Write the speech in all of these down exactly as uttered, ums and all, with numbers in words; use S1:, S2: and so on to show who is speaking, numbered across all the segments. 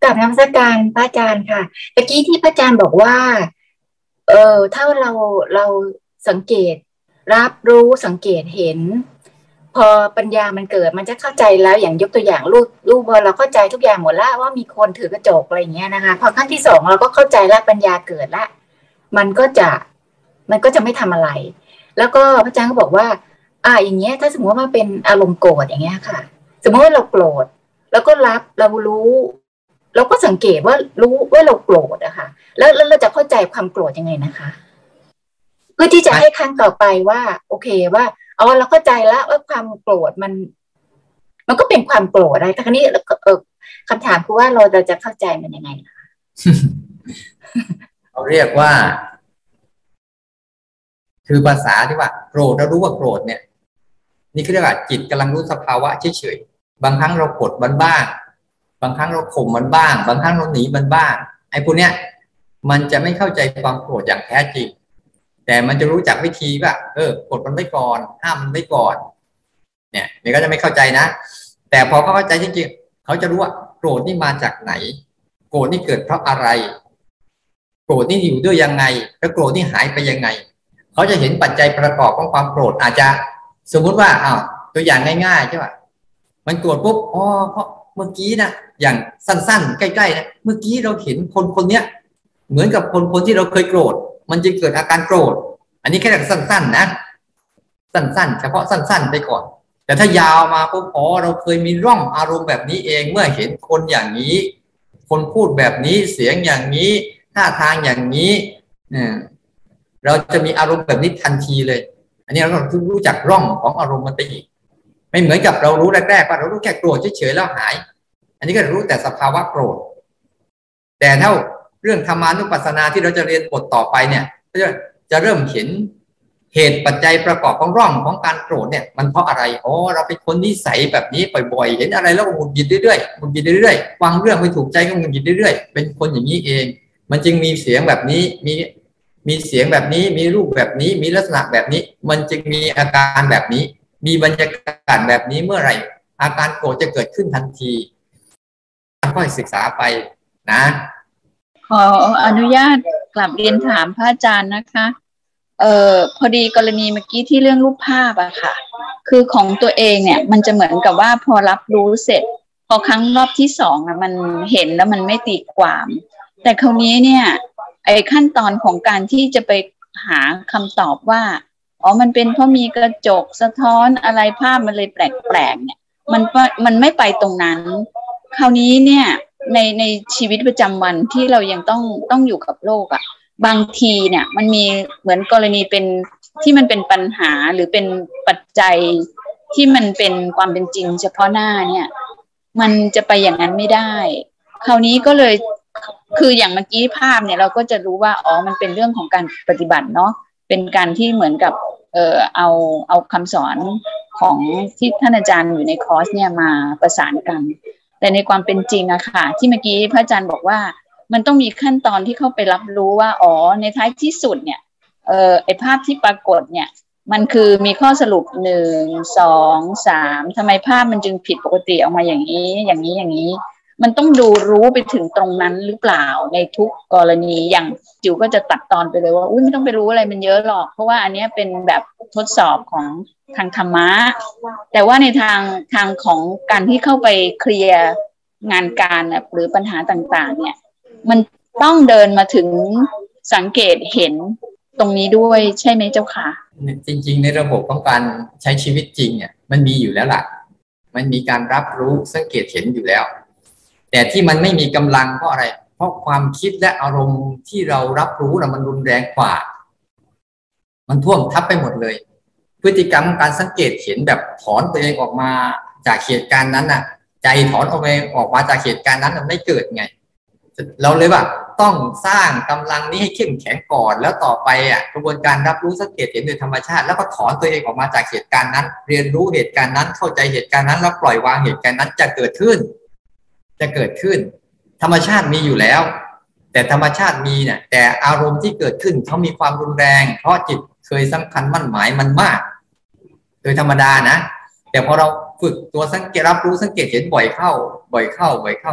S1: บนมัสการพระอาจารย์ค่ะตะกี้ที่พระอาจารย์บอกว่าเออถ้าเราเราสังเกตรับรู้สังเกตเห็นพอปัญญามันเกิดมันจะเข้าใจแล้วอย่างยกตัวอย่างรูปรูปพอเราเข้าใจทุกอย่างหมดแล้วว่ามีคนถือกระจกอะไรอย่างเงี้ยนะคะพอขั้นที่สองเราก็เข้าใจแล้วปัญญาเกิดละมันก็จะมันก็จะไม่ทำอะไรแล้วก็พระอาจารย์ก็บอกว่าอ่าอย่างเงี้ยถ้าสมมติว่าเป็นอารมณ์โกรธอย่างเงี้ยค่ะสมมติว่าเราโกรธแล้วก็รับเรารู้เราก็สังเกตว่ารู้ว่าเราโกรธอะค่ะแล้วแล้วเราจะเข้าใจความโกรธยังไงนะคะเพื่อที่จะให้ครั้งต่อไปว่าโอเคว่าอ๋อเราเข้าใจแล้วว่าความโกรธมันมันก็เป็นความโกรธอะไรแต่ครั้นี้เออคำถามคือว่าเราเราจะเข้าใจมันยังไงคะ
S2: เขาเรียกว่าคือภาษาที่ว่าโกรธเรารู้ว่าโกรธเนี่ยนี่คือเรียกว่าจิตกำลังรู้สภาวะเฉยๆบางครั้งเรากดมันบ้างบางครั้งเราข่มมันบ้างบางครั้งเราหนีมันบ้างไอ้พวกเนี้ยมันจะไม่เข้าใจความโกรธอย่างแท้จริงแต่มันจะรู้จักวิธีว่าเออกดมันไว้ก่อนห้ามมันไว้ก่อนเนี่ยมันก็จะไม่เข้าใจนะแต่พอเขาเข้าใจจริงๆเขาจะรู้ว่าโกรธนี่มาจากไหนโกรธนี่เกิดเพราะอะไรโกรธนี่อยู่ด้วยยังไงแล้วโกรธนี่หายไปยังไงเขาจะเห็นปัจจัยประกอบของความโกรธอาจจะสมมุติว่าอ้าวตัวอย่างง่ายๆใช่ป่ะมันโกรธปุ๊บอ๋อเพราะเมื่อกี้นะอย่างสั้นๆใกล้ๆนะเมื่อกี้เราเห็นคนคนเนี้ยเหมือนกับคนคนที่เราเคยโกรธมันจึงเกิดอาการโกรธอันนี้แค่สั้นๆนะสั้นๆเฉพาะสั้นๆไปก่อนแต่ถ้ายาวมาปุ๊บอ๋อเราเคยมีร่องอารมณ์แบบนี้เองเมื่อเห็นคนอย่างนี้คนพูดแบบนี้เสียงอย่างนี้ท่าทางอย่างนี้เราจะมีอารมณ์แบบนี้ทันทีเลยอันนี้เราต้องรู้จักร่องของอารมณ์มันไปอีกไม่เหมือนกับเรารู้แรกๆว่าเรารู้แค่โกรธเฉยๆแล้วหายอันนี้ก็รู้แต่สภาวะโกรธแต่เท่าเรื่องธรรมานุปัสสนาที่เราจะเรียนบทต่อไปเนี่ยก็จะจะเริ่มเห็นเหตุปัจจัยประกอบของร่องของการโกรธเนี่ยมันเพราะอะไรอ๋อเราเป็นคนนิสัยแบบนี้บ่อยๆเห็นอะไรแล้วก็หงุดหงิดเรื่อยๆหงุดหงิดเรื่อยๆฟังเรื่องไม่ถูกใจก็หงุดหงิดเรื่อยๆเป็นคนอย่างนี้เองมันจึงมีเสียงแบบนี้มีมีเสียงแบบนี้มีรูปแบบนี้มีลักษณะแบบนี้มันจึงมีอาการแบบนี้มีบรรยากาศแบบนี้เมื่อไหร่อาการโกรธจะเกิดขึ้นทันทีค่อยศึกษาไปนะ
S3: ขออนุญาตกลับเรียนถามพระอาจารย์นะคะเอ่อพอดีกรณีเมื่อกี้ที่เรื่องรูปภาพอะค่ะคือของตัวเองเนี่ยมันจะเหมือนกับว่าพอรับรู้เสร็จพอครั้งรอบที่สองอะมันเห็นแล้วมันไม่ตีความแต่คราวนี้เนี่ยไอ้ขั้นตอนของการที่จะไปหาคำตอบว่าอ๋อมันเป็นเพราะมีกระจกสะท้อนอะไรภาพมันเลยแปลกๆเนี่ยมันมันไม่ไปตรงนั้นคราวนี้เนี่ยในในชีวิตประจำวันที่เรายังต้องต้องอยู่กับโลกอะบางทีเนี่ยมันมีเหมือนกรณีเป็นที่มันเป็นปัญหาหรือเป็นปัจจัยที่มันเป็นความเป็นจริงเฉพาะหน้าเนี่ยมันจะไปอย่างนั้นไม่ได้คราวนี้ก็เลยคืออย่างเมื่อกี้ภาพเนี่ยเราก็จะรู้ว่าอ๋อมันเป็นเรื่องของการปฏิบัติเนาะเป็นการที่เหมือนกับเอ่อเอาเอาคำสอนของที่ท่านอาจารย์อยู่ในคอร์สเนี่ยมาประสานกันแต่ในความเป็นจริงอะค่ะที่เมื่อกี้พระอาจารย์บอกว่ามันต้องมีขั้นตอนที่เข้าไปรับรู้ว่าอ๋อในท้ายที่สุดเนี่ยเอ่อไอภาพที่ปรากฏเนี่ยมันคือมีข้อสรุปหนึ่งสองสามทำไมภาพมันจึงผิดปกติออกมาอย่างนี้อย่างนี้อย่างนี้มันต้องดูรู้ไปถึงตรงนั้นหรือเปล่าในทุกกรณีอย่างจิ๋วก็จะตัดตอนไปเลยว่าอุ้ยไม่ต้องไปรู้อะไรมันเยอะหรอกเพราะว่าอันนี้เป็นแบบทดสอบของทางธรรมะแต่ว่าในทางทางของการที่เข้าไปเคลียร์งานการหรือปัญหาต่างๆเนี่ยมันต้องเดินมาถึงสังเกตเห็นตรงนี้ด้วยใช่ไหมเจ้าค่ะ
S2: จริงๆในระบบของการใช้ชีวิตจริงเนี่ยมันมีอยู่แล้วล่ะมันมีการรับรู้สังเกตเห็นอยู่แล้วแต่ที่มันไม่มีกำลังเพราะอะไรเพราะความคิดและอารมณ์ที่เรารับรู้น่ะมันรุนแรงกว่ามันท่วมทับไปหมดเลยพฤติกรรมการสังเกตเห็นแบบถอนตัวเองออกมาจากเหตุการณ์นั้นน่ะใจถอนออกไปออกมาจากเหตุการณ์นั้นมันไม่เกิดไงเราเลยว่าต้องสร้างกำลังนี้ให้เข้มแข็งก่อนแล้วต่อไปอ่ะกระบวนการรับรู้สังเกตเห็นโดยธรรมชาติแล้วก็ถอนตัวเองออกมาจากเหตุการณ์นั้นเรียนรู้เหตุการณ์นั้นเข้าใจเหตุการณ์นั้นแล้วปล่อยวางเหตุการณ์นั้นจะเกิดขึ้นจะเกิดขึ้นธรรมชาติมีอยู่แล้วแต่ธรรมชาติมีเนี่ยแต่อารมณ์ที่เกิดขึ้นเขามีความรุนแรงเพราะจิตเคยสำคัญมั่นหมายมันมากโดยธรรมดานะแต่พอเราฝึกตัวสังเกตรับรู้สังเกตเห็นบ่อยเข้าบ่อยเข้าบ่อยเข้า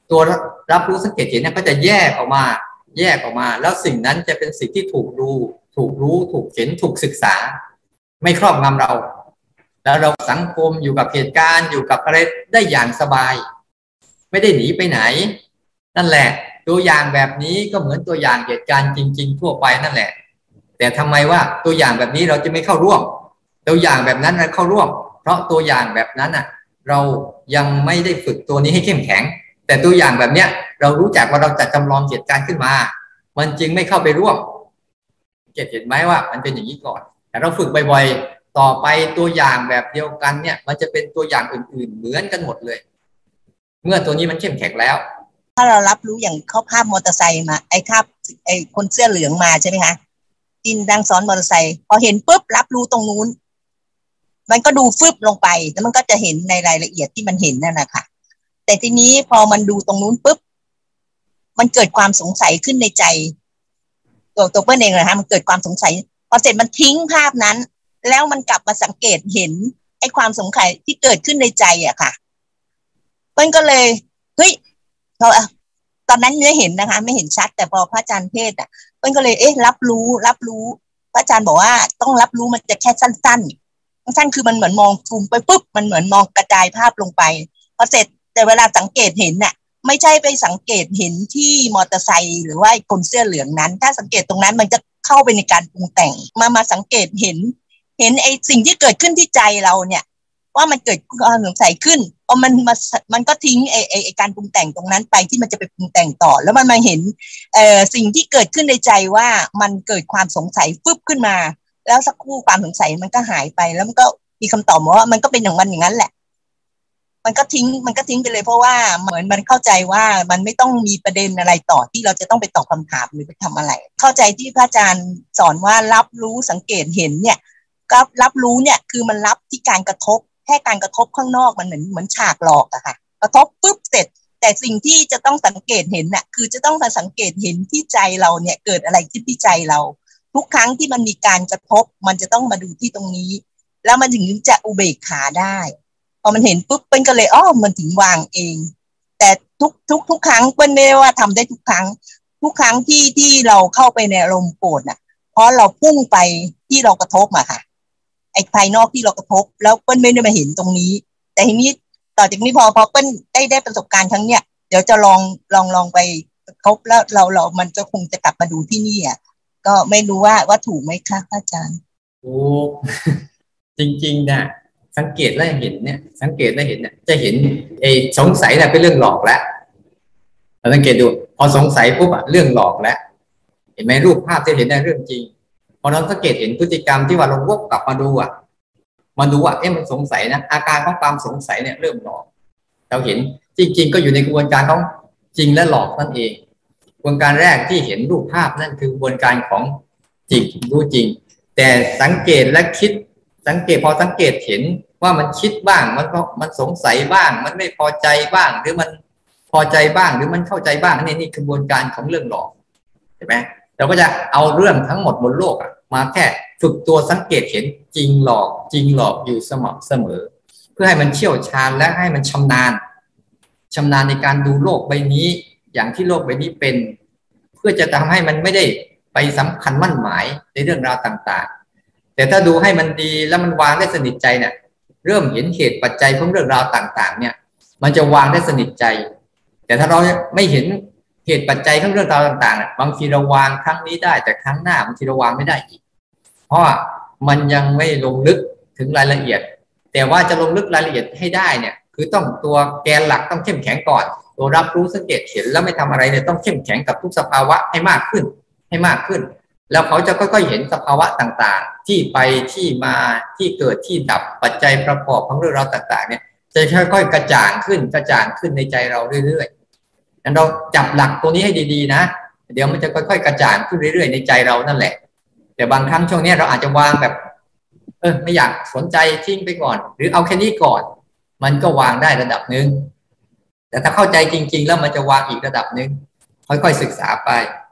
S2: ตัวรับรู้สังเกตเห็นเนี่ยก็จะแยกออกมาแยกออกมาแล้วสิ่งนั้นจะเป็นสิ่งที่ถูกดูถูกรู้ถูกเห็นถูกศึกษาไม่ครอบงำเราแล้วเราสังคมอยู่กับเหตุการณ์อยู่กับอะไรได้อย่างสบายไม่ได้หนีไปไหนนั่นแหละตัวอย่างแบบนี้ก็เหมือนตัวอย่างเหตุการณ์จริงๆทั่วไปนั่นแหละแต่ทำไมว่าตัวอย่างแบบนี้เราจะไม่เข้าร่วมตัวอย่างแบบนั้นเราเข้าร่วมเพราะตัวอย่างแบบนั้นอ่ะเรายังไม่ได้ฝึกตัวนี้ให้เข้มแข็งแต่ตัวอย่างแบบเนี้ยเรารู้จักว่าเราจะจำลองเหตุการณ์ขึ้นมามันจึงไม่เข้าไปร่วมเก็ตเห็นไหมว่ามันเป็นอย่างนี้ก่อนแต่เราฝึกบ่อยๆต่อไปตัวอย่างแบบเดียวกันเนี่ยมันจะเป็นตัวอย่างอื่นๆเหมือนกันหมดเลยเมื่อตัวนี้มันเข้มแข็งแล้ว
S4: ถ้าเรารับรู้อย่างเขาภาพมอเตอร์ไซค์มาไอ้ภาพไอ้คนเสื้อเหลืองมาใช่ไหมคะจินดังซ้อนมอเตอร์ไซค์พอเห็นปุ๊บรับรู้ตรงนู้นมันก็ดูฟึบลงไปแล้วมันก็จะเห็นในรายละเอียดที่มันเห็นนั่นแหละค่ะแต่ทีนี้พอมันดูตรงนู้นปุ๊บมันเกิดความสงสัยขึ้นในใจตัวตัวเปิ้ลเองนะคะมันเกิดความสงสัยพอเสร็จมันทิ้งภาพนั้นแล้วมันกลับมาสังเกตเห็นไอ้ความสงสัยที่เกิดขึ้นในใจอะค่ะเปิ้ลก็เลยเฮ้ยเราตอนนั้นไม่เห็นนะคะไม่เห็นชัดแต่พอพระอาจารย์เทศน์อะเปิ้ลก็เลยเอ๊ะรับรู้รับรู้พระอาจารย์บอกว่าต้องรับรู้มันจะแค่สั้นๆสั้นคือมันเหมือนมองซูมไปปุ๊บมันเหมือนมองกระจายภาพลงไปพอเสร็จแต่เวลาสังเกตเห็นน่ะไม่ใช่ไปสังเกตเห็นที่มอเตอร์ไซค์หรือว่าคนเสื้อเหลืองนั้นถ้าสังเกตตรงนั้นมันจะเข้าไปในการปรุงแต่งมามาสังเกตเห็นเห็นไอ้สิ่งที่เกิดขึ้นที่ใจเราเนี่ยว่ามันเกิดความสงสัยขึ้นพอมันมามันก็ทิ้งไอ้ไอ้ไอ้การปรุงแต่งตรงนั้นไปที่มันจะไปปรุงแต่งต่อแล้วมันมาเห็นเอ่อสิ่งที่เกิดขึ้นในใจว่ามันเกิดความสงสัยฟึบขึ้นมาแล้วสักครู่ความสงสัยมันก็หายไปแล้วมันก็มีคำตอบว่ามันก็เป็นอย่างมันอย่างนั้นแหละมันก็ทิ้งมันก็ทิ้งไปเลยเพราะว่าเหมือนมันเข้าใจว่ามันไม่ต้องมีประเด็นอะไรต่อที่เราจะต้องไปตอบคำถามหรือไปทำอะไรเข้าใจที่พระอาจารย์สอนว่ารับรู้สังเกตเห็นเนี่ยก็รับรู้เนี่ยคือมันรับที่การกระทบแค่การกระทบข้างนอกมันเหมือนเหมือนฉากหลอกอะค่ะกระทบปุ๊บเสร็จแต่สิ่งที่จะต้องสังเกตเห็นน่ะคือจะต้องมาสังเกตเห็นที่ใจเราเนี่ยเกิดอะไรขึ้นที่ใจเราทุกครั้งที่มันมีการกระทบมันจะต้องมาดูที่ตรงนี้แล้วมันถึงจะอุเบกขาได้พอมันเห็นปุ๊บเปิ้ลก็เลยอ้อมันถึงวางเองแต่ทุกทุกทุกครั้งเปิ้ลไม่ได้ว่าทำได้ทุกครั้งทุกครั้งที่ที่เราเข้าไปในอารมณ์โกรธน่ะเพราะเราพุ่งไปที่เรากระทบอะค่ะไอ้ภายนอกที่เรากระทบแล้วเปิ้ลไม่ได้มาเห็นตรงนี้แต่ทีนี้ต่อจากนี้พอพอเปิ้ลได้ได้ประสบการณ์ครั้งเนี้ยเดี๋ยวจะลองลองลองไปกระทบแล้วเราเรามันจะคงจะกลับมาดูที่นี่อะก็ไม่รู้ว่าว่าถูกไหมคะอาจารย์
S2: โอ้จริงๆนะสังเกตแล้วเห็นเนี่ยสังเกตแล้วเห็นเนี่ยจะเห็นไอ้สงสัยเนี่ยเป็นเรื่องหลอกแล้วเราสังเกตดูพอสงสัยปุ๊บอะเรื่องหลอกแล้วเห็นไหมรูปภาพที่เห็นได้เรื่องจริงพอเราสังเกตเห็นพฤติกรรมที่ว่าเราวกกลับมาดูอะมาดูว่าเอ๊ะมันสงสัยนะอาการของความสงสัยเนี่ยเริ่มหลอกเราเห็นจริงๆก็อยู่ในกระบวนการของจริงและหลอกนั่นเองกระบวนการแรกที่เห็นรูปภาพนั่นคือกระบวนการของจริงรู้จริงแต่สังเกตและคิดสังเกตพอสังเกตเห็นว่ามันคิดบ้างมันก็มันสงสัยบ้างมันไม่พอใจบ้างหรือมันพอใจบ้างหรือมันเข้าใจบ้างนี่นี่กระบวนการของเรื่องหลอกเห็นไหมเราก็จะเอาเรื่องทั้งหมดบนโลกมาแค่ฝึกตัวสังเกตเห็นจริงหลอกจริงหลอกอยู่สม่ำเสมอเพื่อให้มันเชี่ยวชาญและให้มันชำนาญชำนาญในการดูโลกใบนี้อย่างที่โลกใบนี้เป็นเพื่อจะทำให้มันไม่ได้ไปสำคัญมั่นหมายในเรื่องราวต่างๆแต่ถ้าดูให้มันดีแล้วมันวางได้สนิทใจเนี่ยเริ่มเห็นเหตุปัจจัยของเรื่องราวต่างๆเนี่ยมันจะวางได้สนิทใจแต่ถ้าเราไม่เห็นเหตุปัจจัยของเรื่องราวต่างๆบางทีเราวางครั้งนี้ได้แต่ครั้งหน้าบางทีเราวางไม่ได้อีกเพราะมันยังไม่ลงลึกถึงรายละเอียดแต่ว่าจะลงลึกรายละเอียดให้ได้เนี่ยคือต้องตัวแกนหลักต้องเข้มแข็งก่อนตัวรับรู้สังเกตเห็นแล้วไม่ทำอะไรเนี่ยต้องเข้มแข็งกับทุกสภาวะให้มากขึ้นให้มากขึ้นแล้วเขาจะค่อยๆเห็นสภาวะต่างๆที่ไปที่มาที่เกิดที่ดับปัจจัยประกอบของเรื่องราวต่างๆเนี่ยจะค่อยๆกระจ่างขึ้นกระจ่างขึ้นในใจเราเรื่อยๆงั้นเราจับหลักตัวนี้ให้ดีๆนะเดี๋ยวมันจะค่อยๆกระจ่างขึ้นเรื่อยๆในใจเรานั่นแหละแต่บางครั้งช่วงนี้เราอาจจะวางแบบเออไม่อยากสนใจทิ้งไปก่อนหรือเอาแค่นี้ก่อนมันก็วางได้ระดับหนึ่งแต่ถ้าเข้าใจจริงๆแล้วมันจะวางอีกระดับหนึ่งค่อยๆศึกษาไป